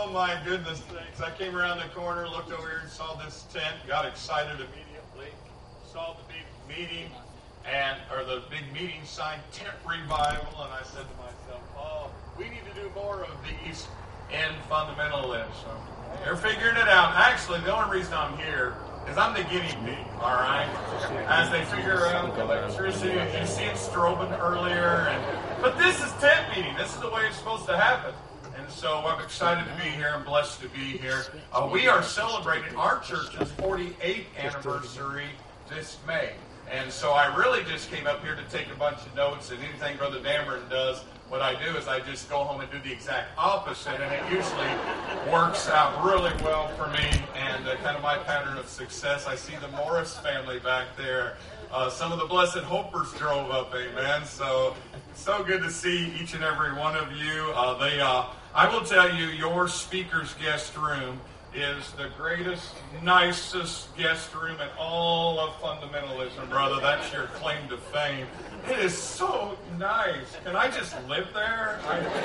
Oh my goodness sakes. I came around the corner, looked over here and saw this tent, got excited immediately, saw the big meeting or the big meeting sign, Tent Revival, and I said to myself, oh, we need to do more of these in fundamentalism. They're figuring it out. Actually, the only reason I'm here is I'm the guinea pig, all right? As they figure out the electricity, you see it strobing earlier. But this is tent meeting. This is the way it's supposed to happen. And so I'm excited to be here. I'm blessed to be here. We are celebrating our church's 48th anniversary this May. And so I really just came up here to take a bunch of notes, and anything Brother Dameron does, what I do is I just go home and do the exact opposite, and it usually works out really well for me, and kind of my pattern of success. I see the Morris family back there. Some of the Blessed Hopers drove up, amen. So good to see each and every one of you. I will tell you, your speaker's guest room is the greatest, nicest guest room in all of fundamentalism, brother. That's your claim to fame. It is so nice. Can I just live there?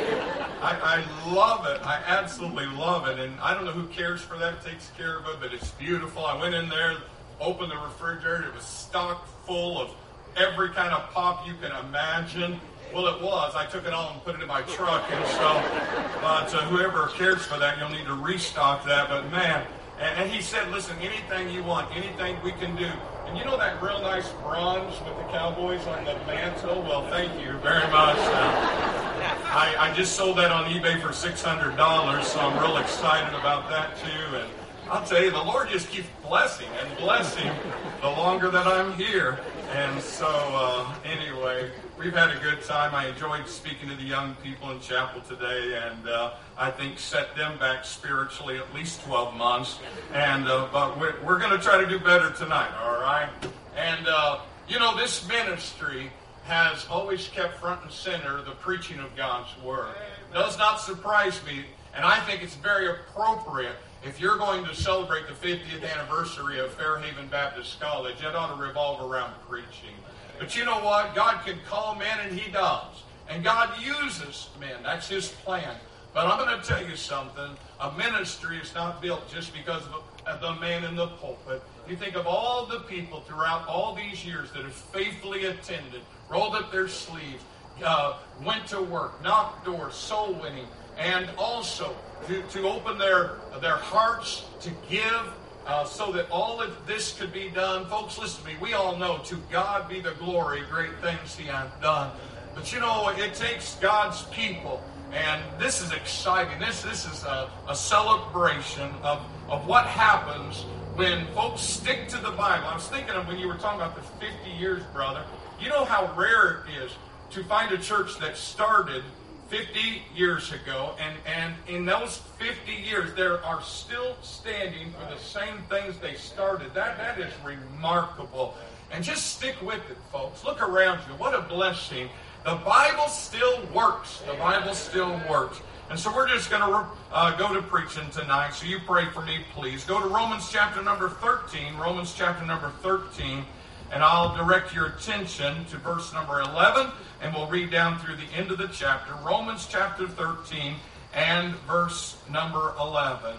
I love it. I absolutely love it. And I don't know who cares for that, takes care of it, but it's beautiful. I went in there, opened the refrigerator. It was stocked full of every kind of pop you can imagine. Well, it was. I took it all and put it in my truck, and so, but whoever cares for that, you'll need to restock that. But man, and he said, listen, anything you want, anything we can do. And you know that real nice bronze with the Cowboys on the mantle? Well, thank you very much. I just sold that on eBay for $600, so I'm real excited about that too. And I'll tell you, the Lord just keeps blessing and blessing the longer that I'm here. And so, anyway, we've had a good time. I enjoyed speaking to the young people in chapel today, and I think set them back spiritually at least 12 months. And but we're going to try to do better tonight, all right? And, this ministry has always kept front and center the preaching of God's Word. It does not surprise me, and I think it's very appropriate. If you're going to celebrate the 50th anniversary of Fairhaven Baptist College, it ought to revolve around preaching. But you know what? God can call men, and He does. And God uses men. That's His plan. But I'm going to tell you something. A ministry is not built just because of the man in the pulpit. You think of all the people throughout all these years that have faithfully attended, rolled up their sleeves, went to work, knocked doors, soul winning, and also to open their hearts to give so that all of this could be done. Folks, listen to me. We all know to God be the glory, great things He hath done. But it takes God's people. And this is exciting. This is a celebration of what happens when folks stick to the Bible. I was thinking of when you were talking about the 50 years, brother. You know how rare it is to find a church that started 50 years ago, and in those 50 years, they are still standing for the same things they started. That is remarkable. And just stick with it, folks. Look around you. What a blessing. The Bible still works. The Bible still works. And so we're just going to go to preaching tonight. So you pray for me, please. Go to Romans chapter number 13. Romans chapter number 13. And I'll direct your attention to verse number 11. And we'll read down through the end of the chapter. Romans chapter 13 and verse number 11.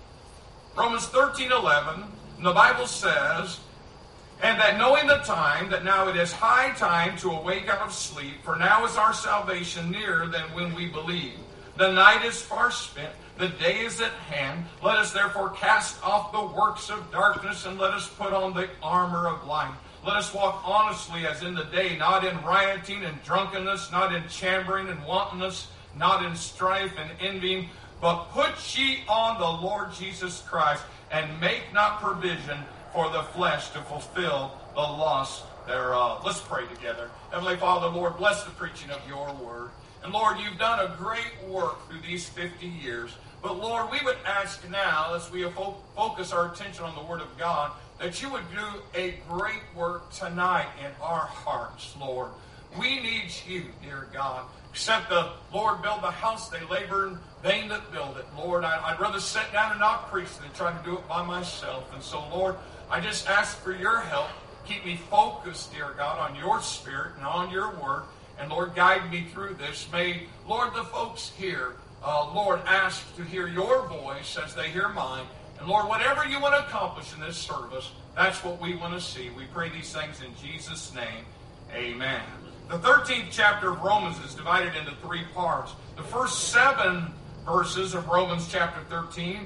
Romans 13:11. The Bible says, and that knowing the time, that now it is high time to awake out of sleep, for now is our salvation nearer than when we believed. The night is far spent, the day is at hand. Let us therefore cast off the works of darkness, and let us put on the armor of light. Let us walk honestly as in the day, not in rioting and drunkenness, not in chambering and wantonness, not in strife and envying, but put ye on the Lord Jesus Christ, and make not provision for the flesh to fulfill the lust thereof. Let's pray together. Heavenly Father, Lord, bless the preaching of your word. And Lord, you've done a great work through these 50 years. But Lord, we would ask now, as we focus our attention on the word of God, that you would do a great work tonight in our hearts, Lord. We need you, dear God. Except the Lord build the house, they labor in vain that build it. Lord, I'd rather sit down and not preach than try to do it by myself. And so, Lord, I just ask for your help. Keep me focused, dear God, on your Spirit and on your word. And, Lord, guide me through this. May, Lord, the folks here Lord, ask to hear your voice as they hear mine. And Lord, whatever you want to accomplish in this service, that's what we want to see. We pray these things in Jesus' name. Amen. The 13th chapter of Romans is divided into 3 parts. The first 7 verses of Romans chapter 13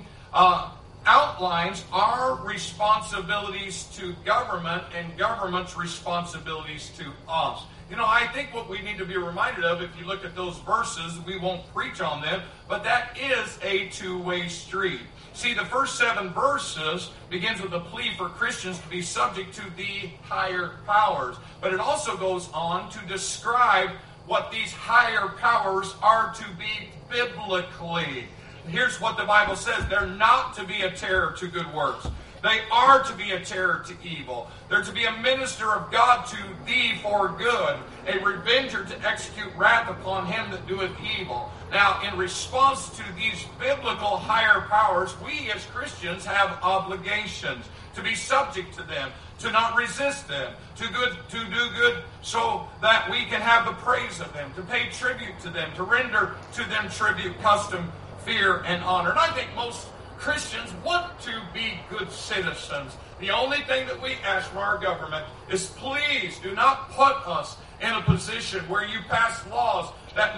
outlines our responsibilities to government and government's responsibilities to us. You know, I think what we need to be reminded of, if you look at those verses, we won't preach on them, but that is a two-way street. See, the first 7 verses begins with a plea for Christians to be subject to the higher powers. But it also goes on to describe what these higher powers are to be biblically. Here's what the Bible says. They're not to be a terror to good works. They are to be a terror to evil. They're to be a minister of God to thee for good, a revenger to execute wrath upon him that doeth evil. Now, in response to these biblical higher powers, we as Christians have obligations to be subject to them, to not resist them, to do good so that we can have the praise of them, to pay tribute to them, to render to them tribute, custom, fear, and honor. And I think most Christians want to be good citizens. The only thing that we ask from our government is, please do not put us in a position where you pass laws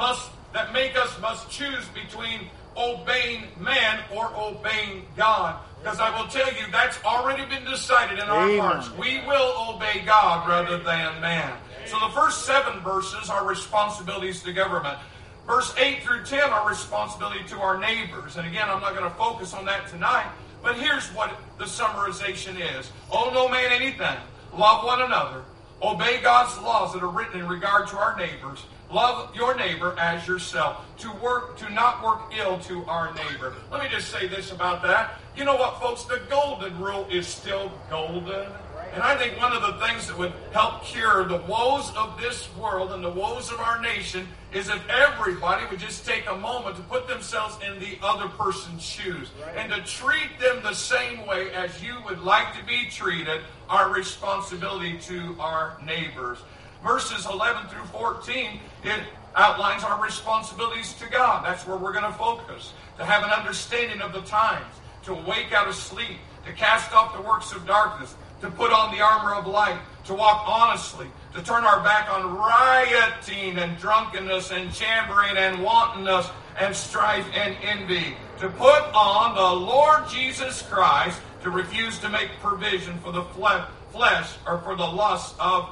that make us must choose between obeying man or obeying God. Because I will tell you, that's already been decided in our hearts. We will obey God rather than man. So the first 7 verses are responsibilities to government. Verse 8 through 10 are responsibility to our neighbors. And again, I'm not going to focus on that tonight. But here's what the summarization is. Owe no man anything. Love one another. Obey God's laws that are written in regard to our neighbors. Love your neighbor as yourself. To not work ill to our neighbor. Let me just say this about that. You know what, folks? The golden rule is still golden. And I think one of the things that would help cure the woes of this world and the woes of our nation is if everybody would just take a moment to put themselves in the other person's shoes and to treat them the same way as you would like to be treated, our responsibility to our neighbors. Verses 11 through 14, it outlines our responsibilities to God. That's where we're going to focus. To have an understanding of the times, to wake out of sleep, to cast off the works of darkness, to put on the armor of light, to walk honestly, to turn our back on rioting and drunkenness and chambering and wantonness and strife and envy, to put on the Lord Jesus Christ, to refuse to make provision for the flesh or for the lust of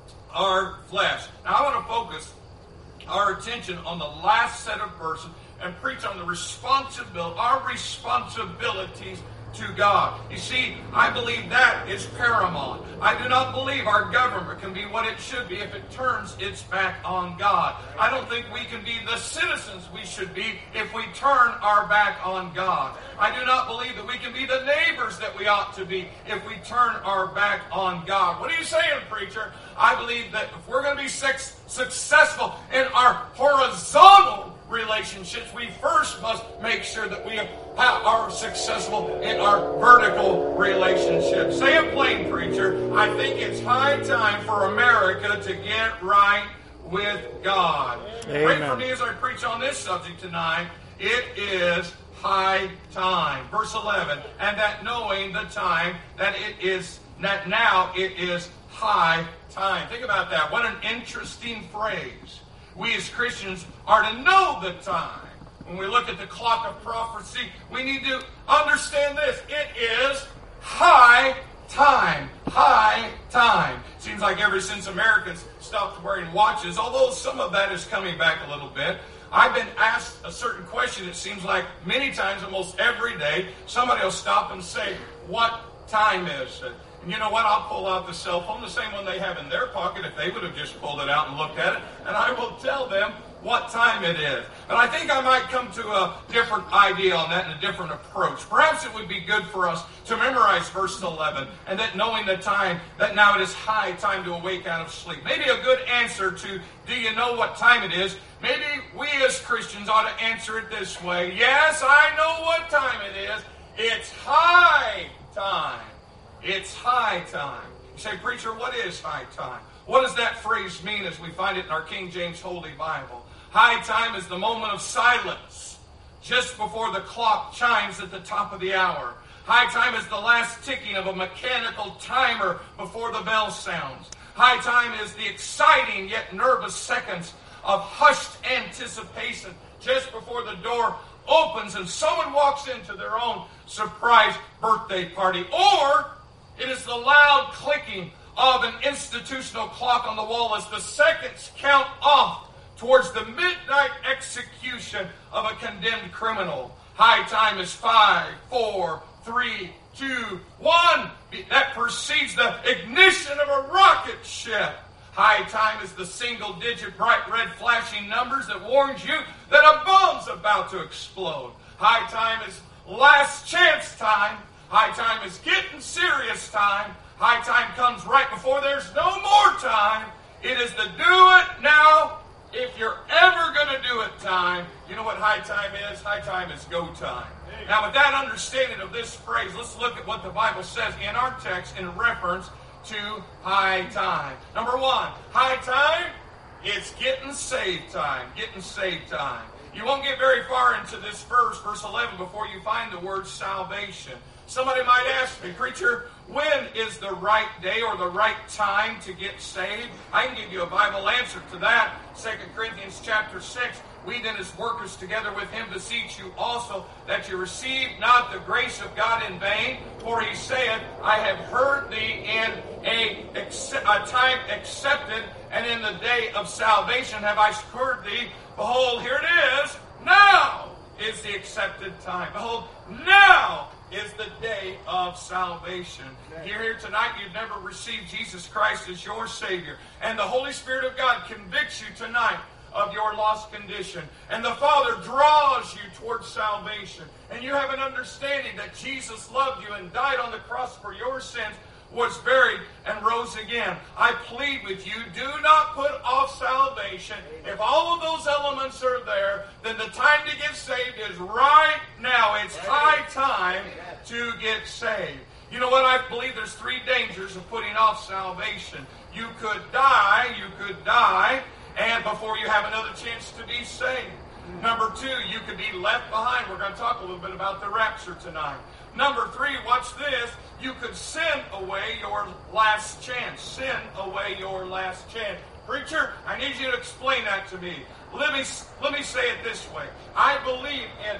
our flesh. Now I want to focus our attention on the last set of verses and preach on our responsibilities to God. You see, I believe that is paramount. I do not believe our government can be what it should be if it turns its back on God. I don't think we can be the citizens we should be if we turn our back on God. I do not believe that we can be the neighbors that we ought to be if we turn our back on God. What are you saying, preacher? I believe that if we're going to be successful in our horizontal relationships, we first must make sure that we are successful in our vertical relationships. Say it plain, preacher. I think it's high time for America to get right with God. Amen. Pray for me as I preach on this subject tonight. It is high time. Verse 11, and that knowing the time that now it is high time. Think about that. What an interesting phrase. We as Christians are to know the time. When we look at the clock of prophecy, we need to understand this. It is high time. High time. Seems like ever since Americans stopped wearing watches, although some of that is coming back a little bit, I've been asked a certain question. It seems like many times, almost every day, somebody will stop and say, what time is it? And you know what? I'll pull out the cell phone, the same one they have in their pocket, if they would have just pulled it out and looked at it, and I will tell them what time it is. But I think I might come to a different idea on that and a different approach. Perhaps it would be good for us to memorize verse 11, and that knowing the time, that now it is high time to awake out of sleep. Maybe a good answer to, do you know what time it is? Maybe we as Christians ought to answer it this way. Yes, I know what time it is. It's high time. It's high time. You say, preacher, what is high time? What does that phrase mean as we find it in our King James Holy Bible? High time is the moment of silence just before the clock chimes at the top of the hour. High time is the last ticking of a mechanical timer before the bell sounds. High time is the exciting yet nervous seconds of hushed anticipation just before the door opens and someone walks into their own surprise birthday party. Or it is the loud clicking of an institutional clock on the wall as the seconds count off towards the midnight execution of a condemned criminal. High time is 5, 4, 3, 2, 1. That precedes the ignition of a rocket ship. High time is the single-digit bright red flashing numbers that warns you that a bomb's about to explode. High time is last chance time. High time is getting serious time. High time comes right before there's no more time. It is the do it now, if you're ever going to do it time. You know what high time is? High time is go time. Now, with that understanding of this phrase, let's look at what the Bible says in our text in reference to high time. Number one, high time is getting saved time. Getting saved time. You won't get very far into this verse 11, before you find the word salvation. Somebody might ask me, preacher, when is the right day or the right time to get saved? I can give you a Bible answer to that. 2 Corinthians chapter 6. We then as workers together with him beseech you also that you receive not the grace of God in vain. For he said, I have heard thee in a time accepted, and in the day of salvation have I heard thee. Behold, here it is. Now is the accepted time. Behold, now is the day of salvation. You're here tonight, you've never received Jesus Christ as your Savior. And the Holy Spirit of God convicts you tonight of your lost condition. And the Father draws you towards salvation. And you have an understanding that Jesus loved you and died on the cross for your sins, was buried, and rose again. I plead with you, do not put off salvation. If all of those elements are there, then the time to get saved is right now. It's high time to get saved. You know what? I believe there's three dangers of putting off salvation. You could die, and before you have another chance to be saved. Number two, you could be left behind. We're going to talk a little bit about the rapture tonight. Number three, watch this. You could sin away your last chance. Sin away your last chance. Preacher, I need you to explain that to me. Let me say it this way. I believe in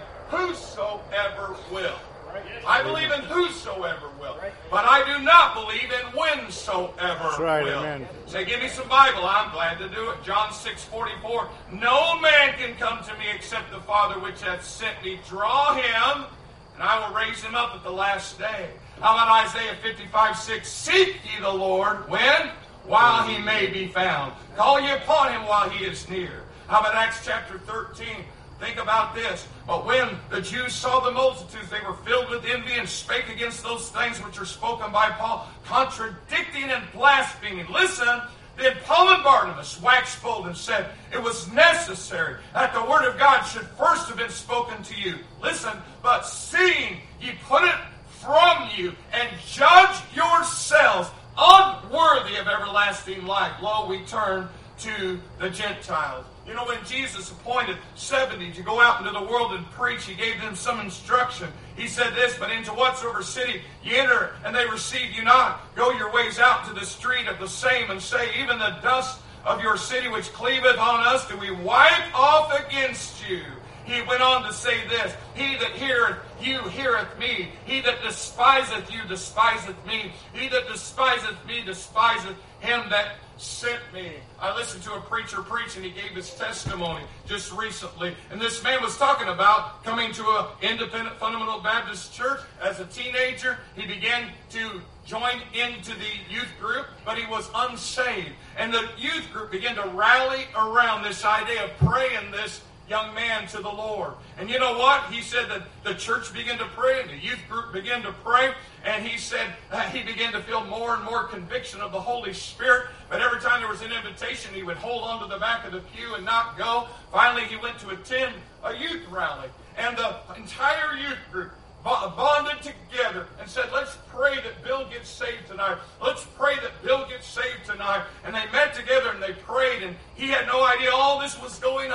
whosoever will. I believe in whosoever will. But I do not believe in whensoever will. Amen. Say, give me some Bible. I'm glad to do it. John 6:44. No man can come to me except the Father which hath sent me. Draw him, and I will raise him up at the last day. How about Isaiah 55:6? Seek ye the Lord. When? While he may be found. Call ye upon him while he is near. How about Acts chapter 13? Think about this. But when the Jews saw the multitudes, they were filled with envy and spake against those things which are spoken by Paul, contradicting and blaspheming. Listen, then Paul and Barnabas waxed bold and said, it was necessary that the word of God should first have been spoken to you. Listen, but seeing ye put it from you, and judge yourselves unworthy of everlasting life. Lo, we turn to the Gentiles. You know, when Jesus appointed 70 to go out into the world and preach, he gave them some instruction. He said this, but into whatsoever city ye enter, and they receive you not, go your ways out to the street of the same, and say, even the dust of your city which cleaveth on us, do we wipe off against you. He went on to say this, he that heareth you heareth me. He that despiseth you despiseth me. He that despiseth me despiseth him that sent me. I listened to a preacher preach, and he gave his testimony just recently. And this man was talking about coming to an independent fundamental Baptist church. As a teenager, he began to join into the youth group, but he was unsaved. And the youth group began to rally around this idea of praying this young man to the Lord. And you know what? He said that the church began to pray, and the youth group began to pray, and he said he began to feel more and more conviction of the Holy Spirit. But every time there was an invitation, he would hold on to the back of the pew and not go. Finally, he went to attend a youth rally, and the entire youth group bonded together and said, let's pray that Bill gets saved tonight. Let's pray that Bill gets saved tonight. And they met together and they prayed, and he had no idea all this was going on.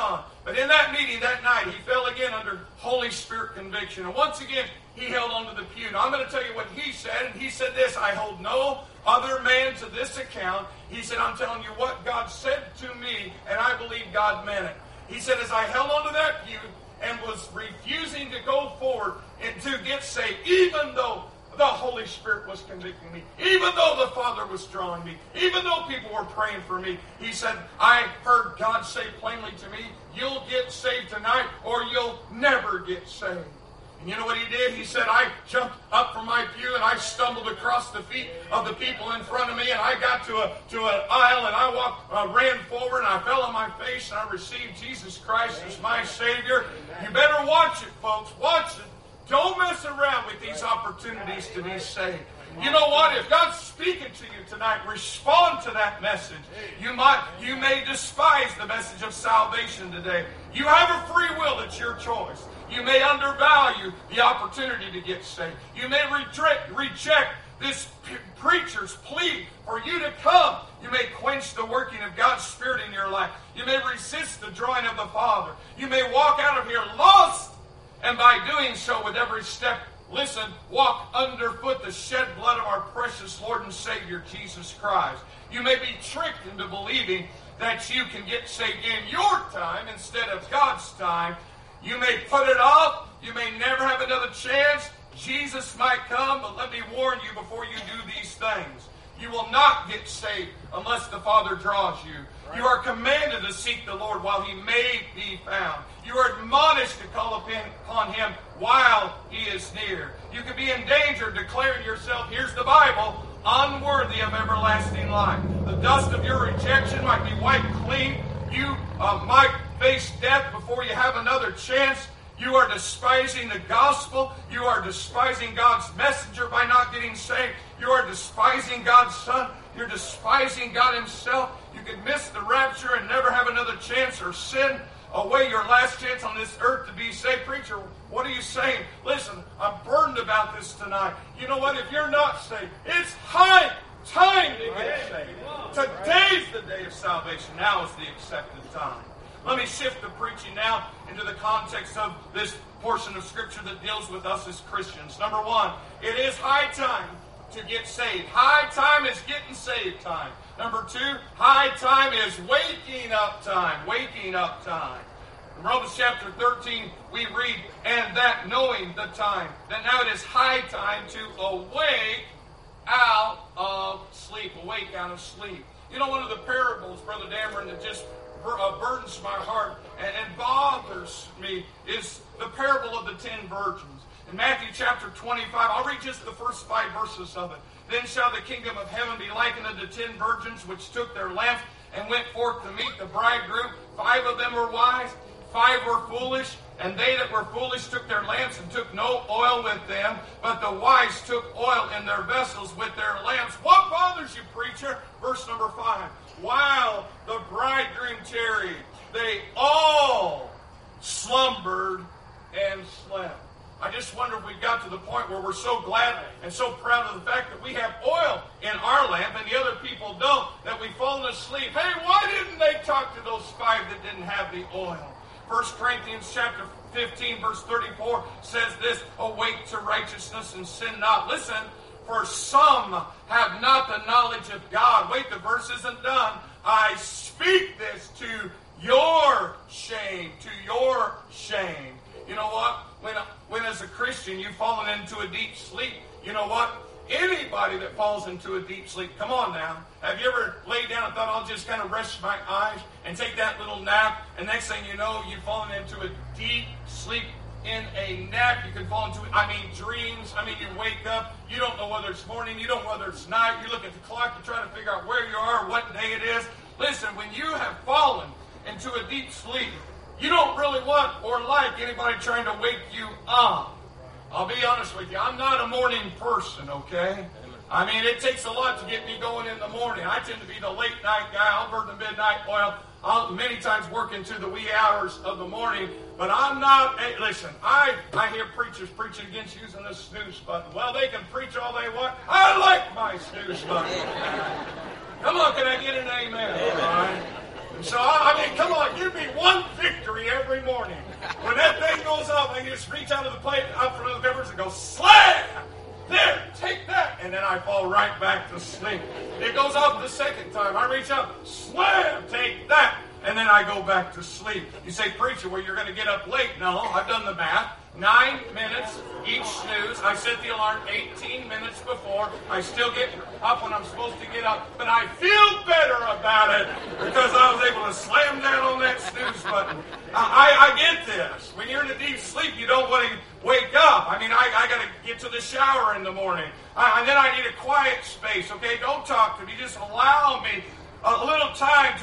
But in that meeting that night, he fell again under Holy Spirit conviction. And once again, he held onto the pew. Now, I'm going to tell you what he said. And he said this, I hold no other man to this account. He said, I'm telling you what God said to me, and I believe God meant it. He said, as I held onto that pew and was refusing to go forward and to get saved, even though the Holy Spirit was convicting me, even though the Father was drawing me, even though people were praying for me, he said, I heard God say plainly to me, you'll get saved tonight or you'll never get saved. And you know what he did? He said, I jumped up from my pew and I stumbled across the feet of the people in front of me, and I got to an aisle, and I ran forward and I fell on my face and I received Jesus Christ as my Savior. You better watch it, folks. Watch it. Don't mess around with these opportunities to be saved. You know what? If God's speaking to you tonight, respond to that message. You may despise the message of salvation today. You have a free will. It's your choice. You may undervalue the opportunity to get saved. You may reject this preacher's plea for you to come. You may quench the working of God's Spirit in your life. You may resist the drawing of the Father. You may walk out of here lost. And by doing so, with every step, listen, walk underfoot the shed blood of our precious Lord and Savior, Jesus Christ. You may be tricked into believing that you can get saved in your time instead of God's time. You may put it off. You may never have another chance. Jesus might come, but let me warn you before you do these things. You will not get saved unless the Father draws you. You are commanded to seek the Lord while He may be found. You are admonished to call upon Him while He is near. You could be in danger declaring yourself, here's the Bible, unworthy of everlasting life. The dust of your rejection might be wiped clean. You might face death before you have another chance. You are despising the gospel. You are despising God's messenger by not getting saved. You are despising God's Son. You're despising God Himself. You could miss the rapture and never have another chance, or sin away your last chance on this earth to be saved. Preacher, what are you saying? Listen, I'm burdened about this tonight. You know what? If you're not saved, it's high time to get saved. Today's the day of salvation. Now is the accepted time. Let me shift the preaching now into the context of this portion of Scripture that deals with us as Christians. Number one, it is high time to get saved. High time is getting saved time. Number two, high time is waking up time. Waking up time. In Romans chapter 13, we read, and that knowing the time, that now it is high time to awake out of sleep. Awake out of sleep. You know, one of the parables, Brother Dameron, that just burdens my heart and bothers me is the parable of the 10 virgins. In Matthew chapter 25, I'll read just the first 5 verses of it. Then shall the kingdom of heaven be likened unto 10 virgins which took their lamps and went forth to meet the bridegroom. 5 of them were wise, 5 were foolish, and they that were foolish took their lamps and took no oil with them, but the wise took oil in their vessels with their lamps. What bothers you, preacher? Verse number 5. While the bridegroom tarried, they all slumbered and slept. I just wonder if we've got to the point where we're so glad and so proud of the fact that we have oil in our lamp and the other people don't, that we've fallen asleep. Hey, why didn't they talk to those 5 that didn't have the oil? 1 Corinthians chapter 15, verse 34 says this, awake to righteousness and sin not. Listen, for some have not the knowledge of God. Wait, the verse isn't done. I speak this to your shame, to your shame. You know what? When as a Christian you've fallen into a deep sleep, you know what? Anybody that falls into a deep sleep, come on now. Have you ever laid down and thought, I'll just kind of rest my eyes and take that little nap, and next thing you know, you've fallen into a deep sleep in a nap? You can fall into, dreams. You wake up, you don't know whether it's morning, you don't know whether it's night, you look at the clock, you're trying to figure out where you are, what day it is. Listen, when you have fallen into a deep sleep, you don't really want or like anybody trying to wake you up. I'll be honest with you, I'm not a morning person, okay? It takes a lot to get me going in the morning. I tend to be the late night guy. I'll burn the midnight oil. I'll many times work into the wee hours of the morning. But I'm not, hey, listen, I hear preachers preaching against using the snooze button. Well, they can preach all they want. I like my snooze button. Come on, can I get an amen? Amen. All right. So, I mean, come on, give me one victory every morning. When that thing goes up, I can just reach out of the plate, out from the peppers, and go, slam! There, take that! And then I fall right back to sleep. It goes up the second time. I reach up, slam, take that! And then I go back to sleep. You say, preacher, well, you're going to get up late. No, I've done the math. 9 minutes each snooze. I set the alarm 18 minutes before. I still get up when I'm supposed to get up, but I feel better about it because I was able to slam down on that snooze button. I get this. When you're in a deep sleep, you don't want to wake up. I mean, I got to get to the shower in the morning. And then I need a quiet space, okay? Don't talk to me. Just allow me a little time to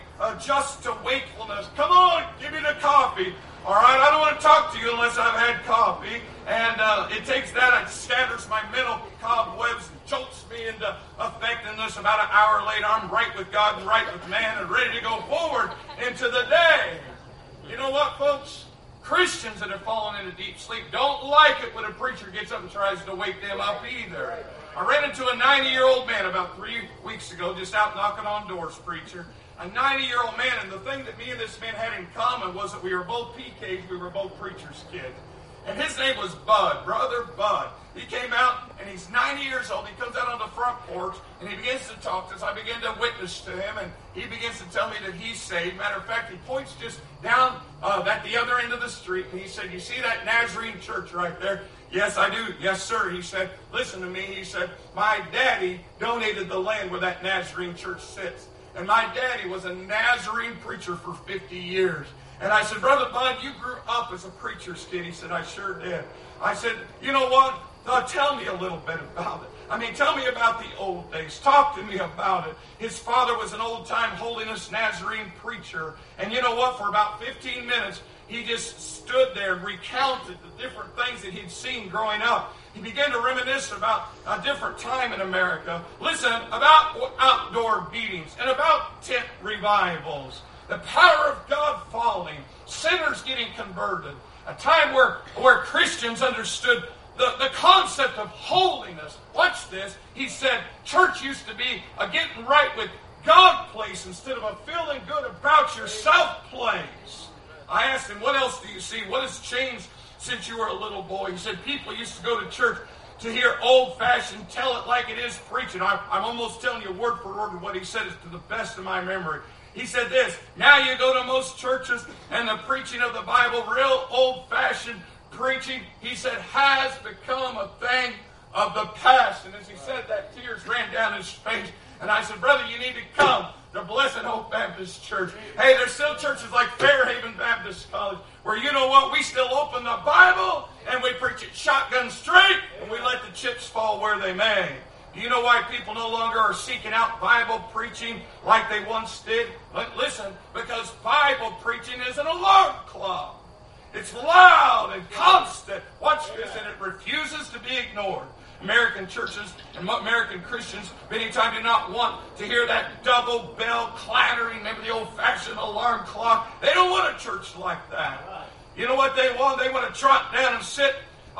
adjust to wakefulness. Come on, give me the coffee. All right, I don't want to talk to you unless I've had coffee. And it takes that, it scatters my mental cobwebs and jolts me into effectiveness. About an hour later, I'm right with God and right with man and ready to go forward into the day. You know what, folks? Christians that have fallen into deep sleep don't like it when a preacher gets up and tries to wake them up either. I ran into a 90-year-old man about 3 weeks ago, just out knocking on doors, preacher. A 90-year-old man, and the thing that me and this man had in common was that we were both PKs, we were both preacher's kids. And his name was Bud, Brother Bud. He came out, and he's 90 years old. He comes out on the front porch, and he begins to talk to us. I begin to witness to him, and he begins to tell me that he's saved. Matter of fact, he points just down at the other end of the street, and he said, you see that Nazarene church right there? Yes, I do. Yes, sir. He said, listen to me. He said, my daddy donated the land where that Nazarene church sits. And my daddy was a Nazarene preacher for 50 years. And I said, Brother Bud, you grew up as a preacher's kid. He said, I sure did. I said, you know what? Tell me a little bit about it. I mean, tell me about the old days. Talk to me about it. His father was an old-time holiness Nazarene preacher. And you know what? For about 15 minutes, he just stood there and recounted the different things that he'd seen growing up. He began to reminisce about a different time in America. Listen, about outdoor meetings and about tent revivals. The power of God falling. Sinners getting converted. A time where Christians understood the concept of holiness. Watch this. He said church used to be a getting right with God place instead of a feeling good about yourself place. I asked him, what else do you see? What has changed since you were a little boy? He said people used to go to church to hear old-fashioned, tell it like it is preaching. I'm almost telling you word for word what he said is to the best of my memory. He said this, now you go to most churches and the preaching of the Bible, real old-fashioned preaching, he said, has become a thing of the past. And as he said that, tears ran down his face. And I said, brother, you need to come to Blessed Hope Baptist Church. Hey, there's still churches like Fairhaven Baptist College where, you know what, we still open the Bible and we preach it shotgun straight and we let the chips fall where they may. Do you know why people no longer are seeking out Bible preaching like they once did? Listen, because Bible preaching is an alarm clock. It's loud and constant. Watch this, and it refuses to be ignored. American churches and American Christians many times do not want to hear that double bell clattering, remember the old-fashioned alarm clock. They don't want a church like that. You know what they want? They want to trot down and sit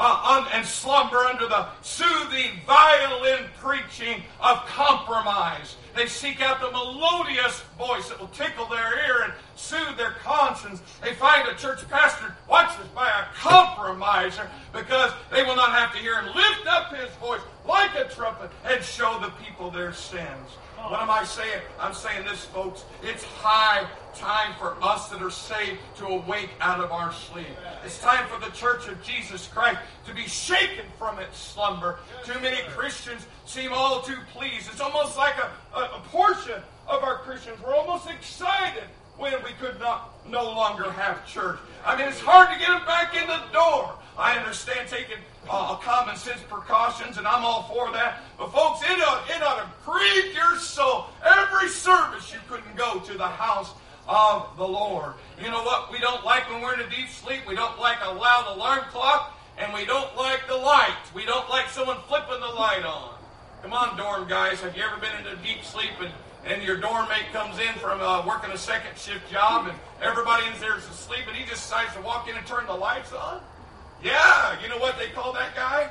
and slumber under the soothing violin preaching of compromise. They seek out the melodious voice that will tickle their ear and soothe their conscience. They find a church pastor, watch this, by a compromiser, because they will not have to hear him lift up his voice like a trumpet and show the people their sins. What am I saying? I'm saying this, folks. It's high time for us that are saved to awake out of our sleep. It's time for the Church of Jesus Christ to be shaken from its slumber. Too many Christians seem all too pleased. It's almost like a portion of our Christians were almost excited when we could no longer have church. I mean, it's hard to get them back in the door. I understand taking common sense precautions, and I'm all for that. But folks, it ought to grieve your soul. Every service you couldn't go to the house of the Lord. You know what we don't like when we're in a deep sleep? We don't like a loud alarm clock, and we don't like the light. We don't like someone flipping the light on. Come on, dorm guys. Have you ever been in a deep sleep and your dorm mate comes in from working a second shift job and everybody in there is asleep and he just decides to walk in and turn the lights on? Yeah, you know what they call that guy? A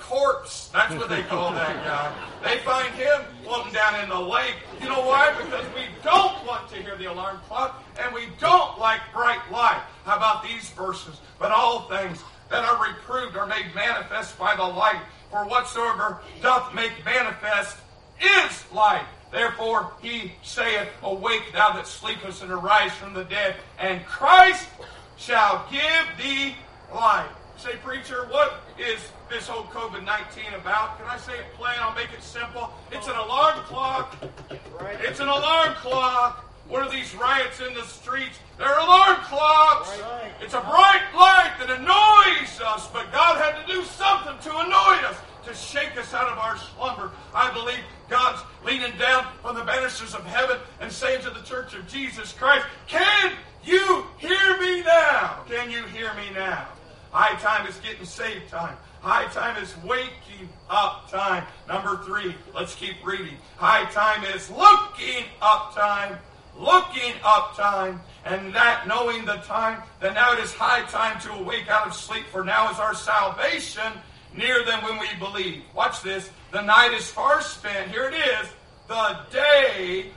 corpse. That's what they call that guy. They find him floating down in the lake. You know why? Because we don't want to hear the alarm clock, and we don't like bright light. How about these verses? But all things that are reproved are made manifest by the light. For whatsoever doth make manifest is light. Therefore he saith, Awake, thou that sleepest, and arise from the dead, and Christ shall give thee light. Say, preacher, what is this whole COVID-19 about? Can I say it plain? I'll make it simple. It's an alarm clock. It's an alarm clock. What are these riots in the streets? They're alarm clocks. It's a bright light that annoys us, but God had to do something to annoy us, to shake us out of our slumber. I believe God's leaning down from the banisters of heaven and saying to the church of Jesus Christ, can you hear me now? Can you hear me now? High time is getting saved time. High time is waking up time. Number 3, let's keep reading. High time is looking up time. Looking up time, and that knowing the time, that now it is high time to awake out of sleep, for now is our salvation nearer than when we believe. Watch this. The night is far spent. Here it is. The day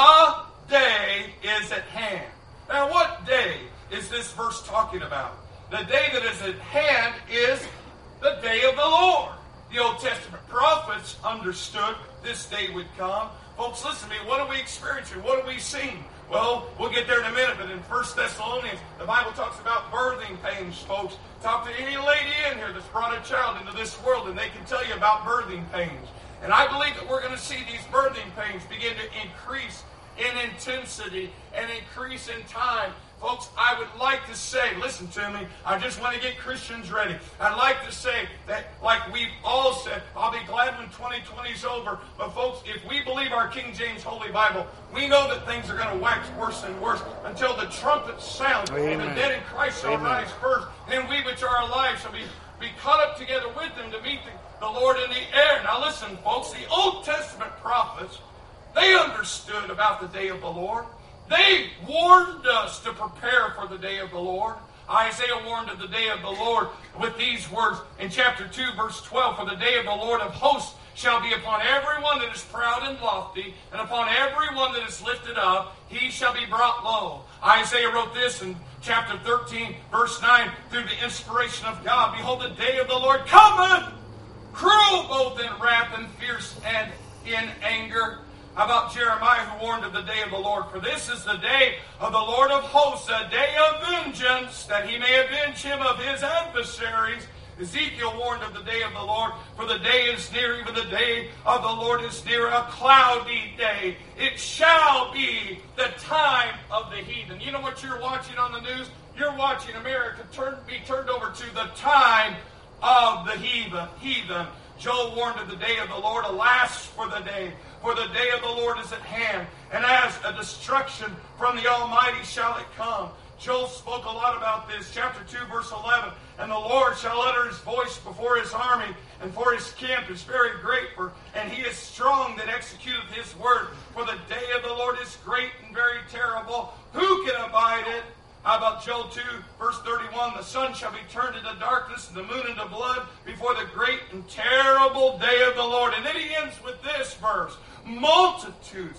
is at hand. Now, what day is this verse talking about? The day that is at hand is the day of the Lord. The Old Testament prophets understood this day would come. Folks, listen to me. What are we experiencing? What are we seeing? Well, we'll get there in a minute, but in 1 Thessalonians, the Bible talks about birthing pains, folks. Talk to any lady in here that's brought a child into this world, and they can tell you about birthing pains. And I believe that we're going to see these birthing pains begin to increase in intensity and increase in time. Folks, I would like to say, listen to me, I just want to get Christians ready. I'd like to say that, like we've all said, I'll be glad when 2020 is over. But folks, if we believe our King James Holy Bible, we know that things are going to wax worse and worse until the trumpet sounds. And the dead in Christ shall rise first. Then we which are alive shall be caught up together with them to meet the Lord in the air. Now listen, folks, the Old Testament prophets, they understood about the day of the Lord. They warned us to prepare for the day of the Lord. Isaiah warned of the day of the Lord with these words in chapter 2, verse 12, For the day of the Lord of hosts shall be upon everyone that is proud and lofty, and upon everyone that is lifted up, he shall be brought low. Isaiah wrote this in chapter 13, verse 9, through the inspiration of God, Behold, the day of the Lord cometh, cruel both in wrath and fierce and in anger. How about Jeremiah, who warned of the day of the Lord? For this is the day of the Lord of hosts, a day of vengeance, that he may avenge him of his adversaries. Ezekiel warned of the day of the Lord, for the day is near, even the day of the Lord is near, a cloudy day. It shall be the time of the heathen. You know what you're watching on the news? You're watching America be turned over to the time of the heathen. Joel warned of the day of the Lord, alas for the day of the Lord is at hand, and as a destruction from the Almighty shall it come. Joel spoke a lot about this. Chapter 2, verse 11, And the Lord shall utter his voice before his army, and for his camp is very great, and he is strong that executeth his word. For the day of the Lord is great and very terrible. Who can abide it? How about Joel 2, verse 31? The sun shall be turned into darkness, and the moon into blood, before the great and terrible day of the Lord. And then he ends with this verse. Multitudes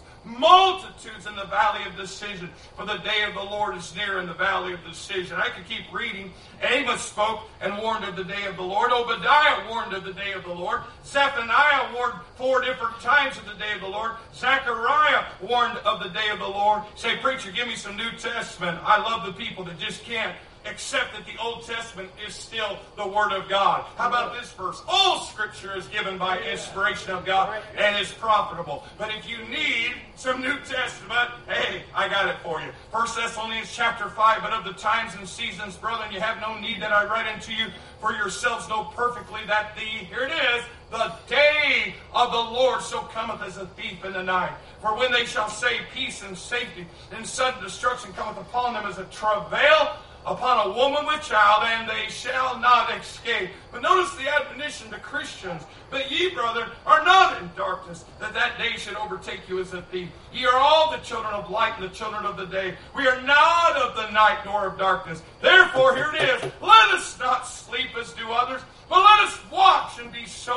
in the valley of decision. For the day of the Lord is near in the valley of decision. I could keep reading. Amos spoke and warned of the day of the Lord. Obadiah warned of the day of the Lord. Zephaniah warned 4 different times of the day of the Lord. Zechariah warned of the day of the Lord. Say, preacher, give me some New Testament. I love the people that just can't accept that the Old Testament is still the Word of God. How about this verse? All Scripture is given by inspiration of God and is profitable. But if you need some New Testament, hey, I got it for you. 1 Thessalonians chapter 5, But of the times and seasons, brethren, you have no need that I write unto you, for yourselves know perfectly that here it is, the day of the Lord so cometh as a thief in the night. For when they shall say peace and safety, and sudden destruction cometh upon them as a travail upon a woman with child, and they shall not escape. But notice the admonition to Christians. But ye, brethren, are not in darkness, that day should overtake you as a thief. Ye are all the children of light and the children of the day. We are not of the night nor of darkness. Therefore, here it is. Let us not sleep as do others, but let us watch and be sober.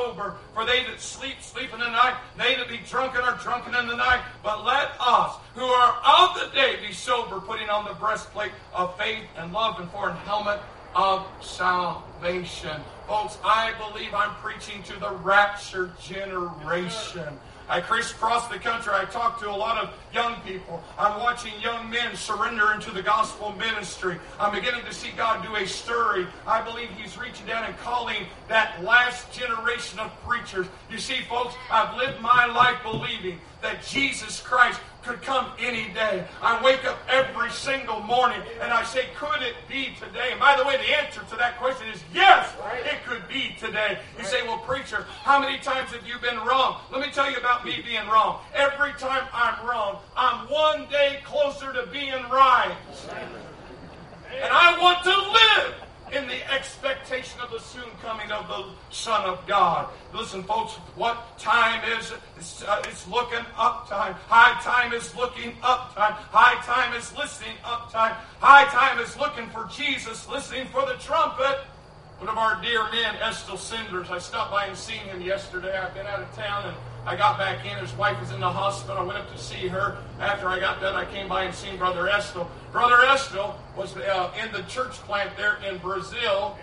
that sleep, sleep in the night. They that be drunken are drunken in the night. But let us, who are of the day, be sober, putting on the breastplate of faith and love, and for an helmet of salvation. Folks, I believe I'm preaching to the raptured generation. I crisscross the country. I talk to a lot of young people. I'm watching young men surrender into the gospel ministry. I'm beginning to see God do a stirring. I believe He's reaching down and calling that last generation of preachers. You see, folks, I've lived my life believing that Jesus Christ could come any day. I wake up every single morning and I say, could it be today? And by the way, the answer to that question is yes, it could be today. You say, well, preacher, how many times have you been wrong? Let me tell you about me being wrong. Every time I'm wrong, I'm one day closer to being right. And I want to live in the expectation of the soon coming of the Son of God. Listen, folks, what time is it? It's looking up time. High time is looking up time. High time is listening up time. High time is looking for Jesus, listening for the trumpet. One of our dear men, Estill Cinders, I stopped by and seen him yesterday. I've been out of town and I got back in. His wife was in the hospital. I went up to see her. After I got done, I came by and seen Brother Estill. Brother Estill was in the church plant there in Brazil,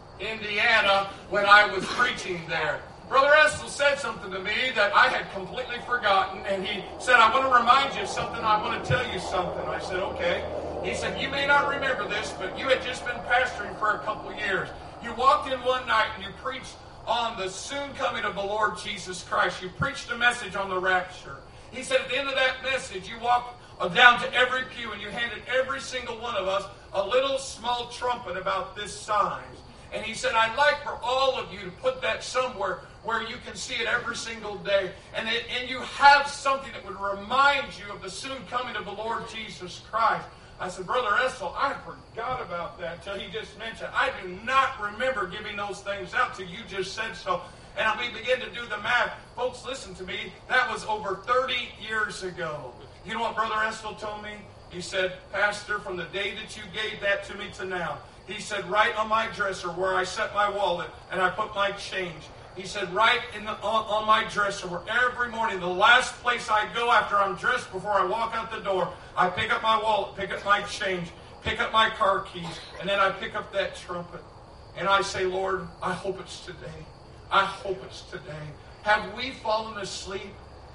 Indiana, when I was preaching there. Brother Estill said something to me that I had completely forgotten, and he said, I want to remind you of something. I want to tell you something. I said, okay. He said, you may not remember this, but you had just been pastoring for a couple of years. You walked in one night and you preached on the soon coming of the Lord Jesus Christ. You preached a message on the rapture. He said at the end of that message, you walked down to every pew and you handed every single one of us a little small trumpet about this size. And he said, I'd like for all of you to put that somewhere where you can see it every single day. And you have something that would remind you of the soon coming of the Lord Jesus Christ. I said, Brother Estill, I forgot about that till he just mentioned. I do not remember giving those things out till you just said so. And we began to do the math. Folks, listen to me. That was over 30 years ago. You know what Brother Estill told me? He said, Pastor, from the day that you gave that to me to now, he said, right on my dresser where I set my wallet and I put my change. He said, right on my dresser, where every morning, the last place I go after I'm dressed before I walk out the door, I pick up my wallet, pick up my change, pick up my car keys, and then I pick up that trumpet. And I say, Lord, I hope it's today. I hope it's today. Have we fallen asleep?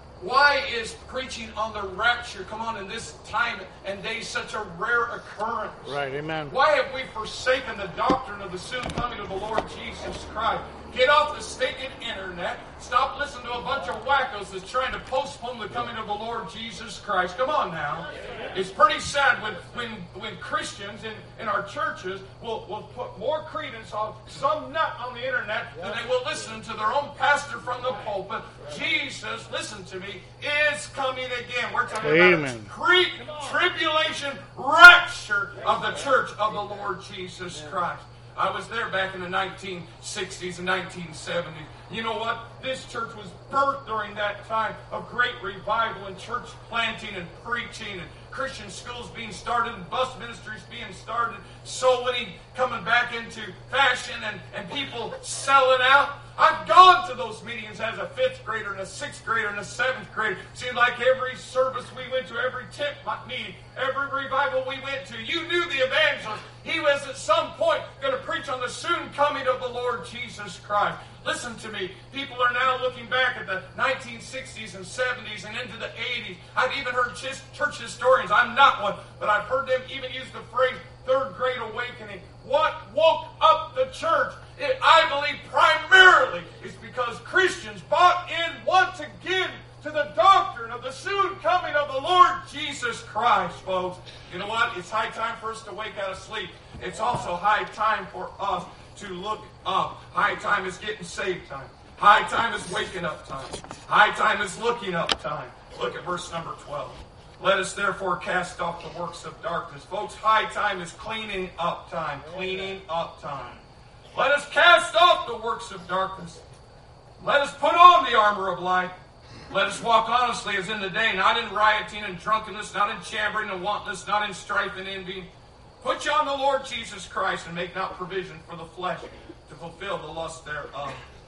Why is preaching on the rapture, come on, in this time and day, such a rare occurrence? Right, amen. Why have we forsaken the doctrine of the soon coming of the Lord Jesus Christ? Get off the stinking internet. Stop listening to a bunch of wackos that's trying to postpone the coming of the Lord Jesus Christ. Come on now. It's pretty sad when Christians in our churches will put more credence on some nut on the internet than they will listen to their own pastor from the pulpit. Jesus, listen to me, is coming again. We're talking about a pre-tribulation rapture of the church of the Lord Jesus Christ. I was there back in the 1960s and 1970s. You know what? This church was birthed during that time of great revival and church planting and preaching and Christian schools being started and bus ministries being started, soul winning coming back into fashion and people selling out. I've gone to those meetings as a 5th grader and a 6th grader and a 7th grader. Seemed like every service we went to, every tent meeting, every revival we went to, you knew the evangelist. He was at some point going to preach on the soon coming of the Lord Jesus Christ. Listen to me. People are now looking back at the 1960s and 70s and into the 80s. I've even heard church historians, I'm not one, but I've heard them even use the phrase third great awakening. What woke up the church, I believe primarily, is because Christians bought in once again to the doctrine of the soon coming of the Lord Jesus Christ, folks. You know what? It's high time for us to wake out of sleep. It's also high time for us to look up. High time is getting saved time. High time is waking up time. High time is looking up time. Look at verse number 12. Let us therefore cast off the works of darkness. Folks, high time is cleaning up time. Cleaning up time. Let us cast off the works of darkness. Let us put on the armor of light. Let us walk honestly as in the day, not in rioting and drunkenness, not in chambering and wantonness, not in strife and envy. Put you on the Lord Jesus Christ and make not provision for the flesh to fulfill the lust thereof.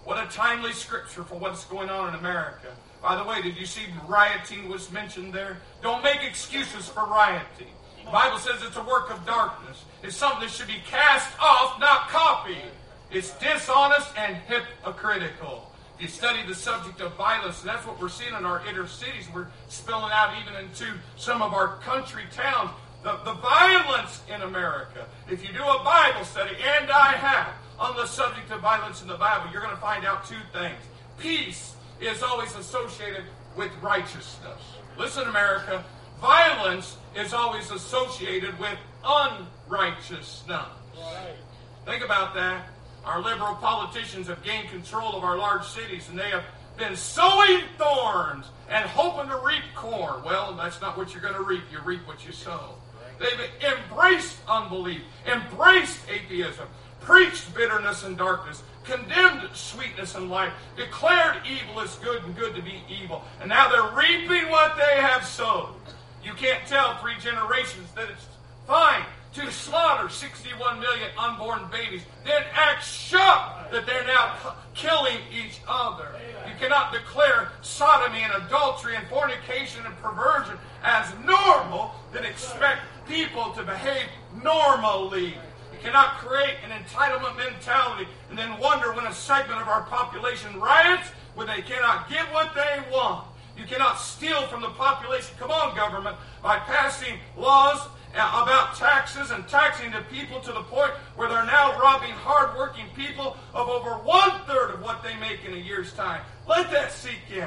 What a timely scripture for what's going on in America. By the way, did you see rioting was mentioned there? Don't make excuses for rioting. The Bible says it's a work of darkness. It's something that should be cast off, not copied. It's dishonest and hypocritical. You study the subject of violence, and that's what we're seeing in our inner cities. We're spilling out even into some of our country towns. The violence in America. If you do a Bible study, and I have, on the subject of violence in the Bible, you're going to find out two things. Peace is always associated with righteousness. Listen, America, violence is always associated with unrighteousness. Right. Think about that. Our liberal politicians have gained control of our large cities, and they have been sowing thorns and hoping to reap corn. Well, that's not what you're going to reap. You reap what you sow. They've embraced unbelief, embraced atheism, preached bitterness and darkness, condemned sweetness and light, declared evil as good and good to be evil. And now they're reaping what they have sowed. You can't tell 3 generations that it's fine to slaughter 61 million unborn babies, then act shocked that they're now killing each other. You cannot declare sodomy and adultery and fornication and perversion as normal, then expect people to behave normally. You cannot create an entitlement mentality and then wonder when a segment of our population riots when they cannot get what they want. You cannot steal from the population, come on government, by passing laws about taxes and taxing the people to the point where they're now robbing hardworking people of over 1/3 of what they make in a year's time. Let that sink in.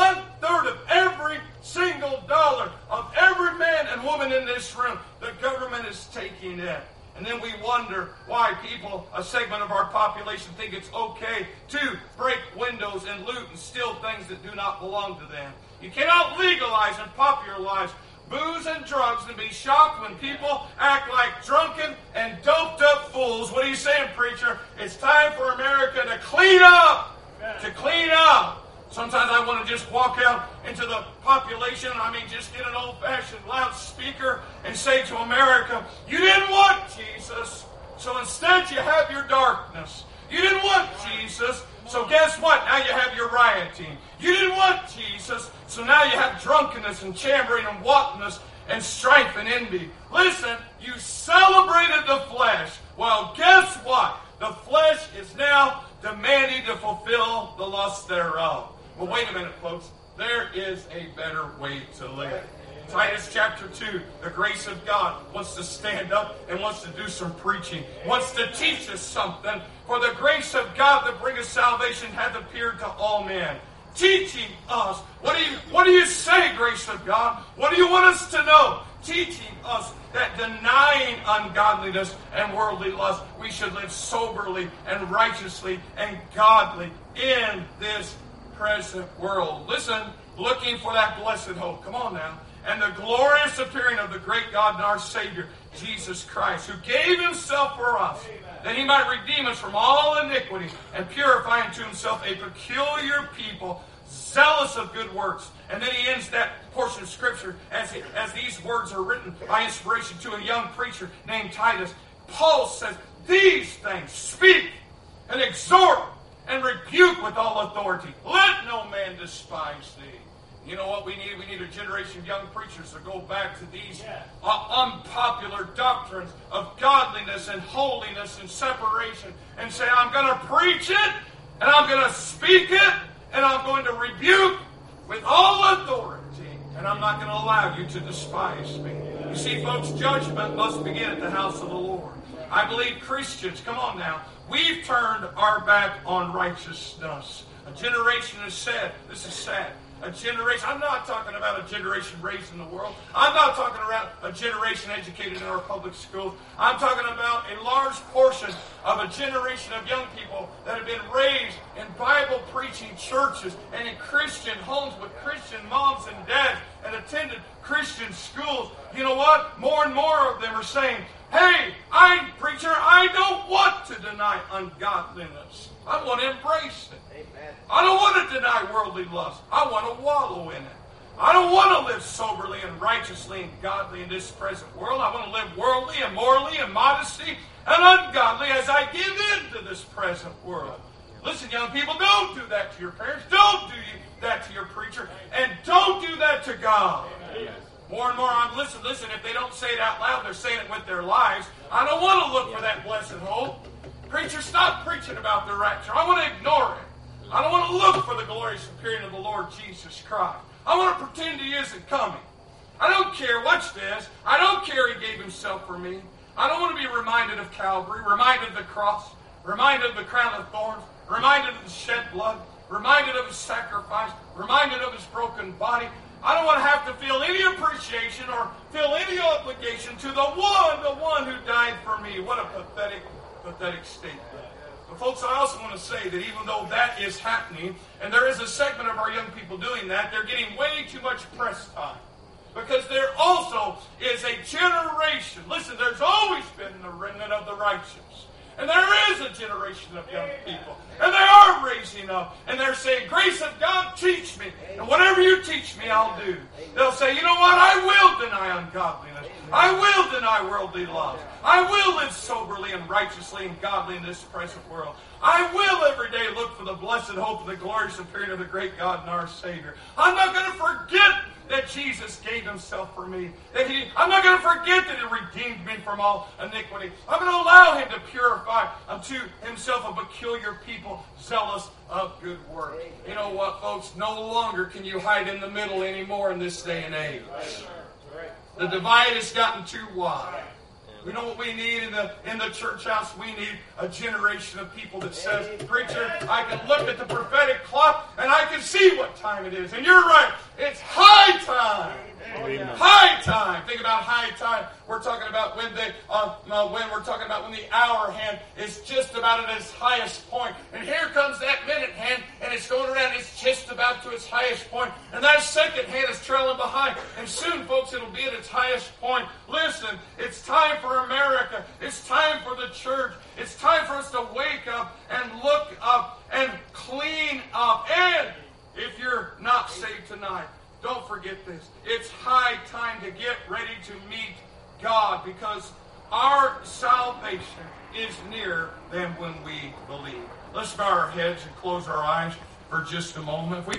1/3 of every single dollar of every man and woman in this room, the government is taking it. And then we wonder why people, a segment of our population, think it's okay to break windows and loot and steal things that do not belong to them. You cannot legalize and popularize booze and drugs and be shocked when people act like drunken and doped up fools. What are you saying, preacher? It's time for America to clean up. To clean up. Sometimes I want to just walk out into the population, just get an old-fashioned loudspeaker and say to America, you didn't want Jesus, so instead you have your darkness. You didn't want Jesus, so guess what? Now you have your rioting. You didn't want Jesus, so now you have drunkenness and chambering and wantonness and strife and envy. Listen, you celebrated the flesh. Well, guess what? The flesh is now demanding to fulfill the lust thereof. Well, wait a minute, folks. There is a better way to live. Titus chapter 2, the grace of God wants to stand up and wants to do some preaching, wants to teach us something. For the grace of God that bringeth salvation hath appeared to all men, teaching us. What do you say, grace of God? What do you want us to know? Teaching us that denying ungodliness and worldly lust, we should live soberly and righteously and godly in this present world. Listen, looking for that blessed hope. Come on now. And the glorious appearing of the great God and our Savior, Jesus Christ, who gave himself for us, that he might redeem us from all iniquity and purify unto himself a peculiar people, zealous of good works. And then he ends that portion of Scripture as these words are written by inspiration to a young preacher named Titus. Paul says, these things speak and exhort and rebuke with all authority. Let no man despise thee. You know what we need? We need a generation of young preachers to go back to these unpopular doctrines of godliness and holiness and separation and say, I'm going to preach it, and I'm going to speak it, and I'm going to rebuke with all authority, and I'm not going to allow you to despise me. You see, folks, judgment must begin at the house of the Lord. I believe Christians, come on now, we've turned our back on righteousness. A generation has said, this is sad, a generation, I'm not talking about a generation raised in the world. I'm not talking about a generation educated in our public schools. I'm talking about a large portion of a generation of young people that have been raised in Bible-preaching churches and in Christian homes with Christian moms and dads and attended Christian schools. You know what? More and more of them are saying, hey, preacher, I don't want to deny ungodliness. I want to embrace it. Amen. I don't want to deny worldly lust. I want to wallow in it. I don't want to live soberly and righteously and godly in this present world. I want to live worldly and morally and modesty and ungodly as I give in to this present world. Listen, young people, don't do that to your parents. Don't do that to your preacher. And don't do that to God. More and more, listen, if they don't say it out loud, they're saying it with their lives. I don't want to look for that blessed hope. Preacher, stop preaching about the rapture. I want to ignore it. I don't want to look for the glorious appearing of the Lord Jesus Christ. I want to pretend He isn't coming. I don't care. Watch this. I don't care He gave Himself for me. I don't want to be reminded of Calvary, reminded of the cross, reminded of the crown of thorns, reminded of the shed blood, reminded of His sacrifice, reminded of His broken body. I don't want to have to feel any appreciation or feel any obligation to the one who died for me. What a pathetic statement. But folks, I also want to say that even though that is happening, and there is a segment of our young people doing that, they're getting way too much press time. Because there also is a generation. Listen, there's always been the remnant of the righteous. And there is a generation of young people. And they are raising up. And they're saying, grace of God, teach me. And whatever you teach me, I'll do. They'll say, you know what? I will deny ungodliness. I will deny worldly love. I will live soberly and righteously and godly in this present world. I will every day look for the blessed hope of the glorious appearing of the great God and our Savior. I'm not going to forget that Jesus gave Himself for me. I'm not going to forget that He redeemed me from all iniquity. I'm going to allow Him to purify unto Himself a peculiar people, zealous of good work. You know what, folks? No longer can you hide in the middle anymore in this day and age. The divide has gotten too wide. We know what we need in the church house. We need a generation of people that says, preacher, I can look at the prophetic clock and I can see what time it is. And you're right. It's high time. Amen. High time. Think about high time. We're talking about when the hour hand is just about at its highest point. And here comes that minute hand, and it's going around. It's just about to its highest point. And that second hand is trailing behind. And soon, folks, it'll be at its highest point. Listen, it's time for America. It's time for the church. It's time for us to wake up and look up and clean up. And if you're not saved tonight, don't forget this. It's high time to get ready to meet God, because our salvation is nearer than when we believe. Let's bow our heads and close our eyes for just a moment. If we